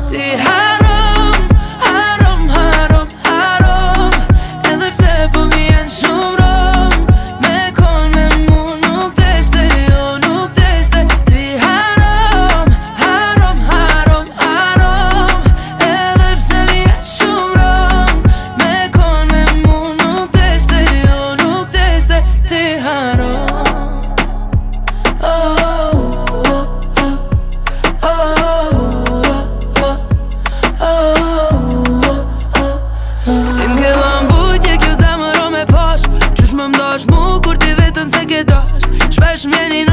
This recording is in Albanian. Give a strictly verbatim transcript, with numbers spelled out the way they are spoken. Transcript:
Ti harom, harom, harom, harom. Edhe pse po vjen shumë rom, me kon me mu nuk deshte, jo nuk deshte. Ti harom, harom, harom, harom. Edhe pse vjen shumë rom, me kon me mu nuk deshte, jo nuk deshte. Ti harom. Shpesh m'vjen i